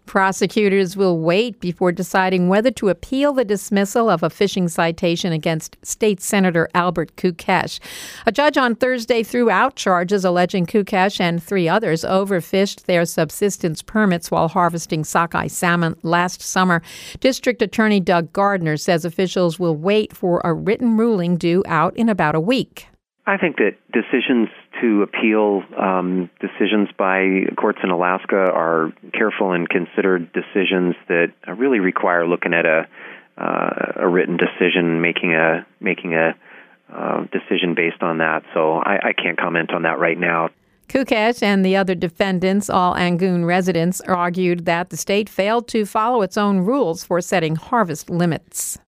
Prosecutors will wait before deciding whether to appeal the dismissal of a fishing citation against State Senator Albert Kukesh. A judge on Thursday threw out charges alleging Kukesh and three others overfished their subsistence permits while harvesting sockeye salmon last summer. District Attorney Doug Gardner says officials will wait for a written ruling due out in about a week. I think that decisions to appeal decisions by courts in Alaska are careful and considered decisions that really require looking at a written decision, making a decision based on that. So I can't comment on that right now. Kukesh and the other defendants, all Angoon residents, argued that the state failed to follow its own rules for setting harvest limits.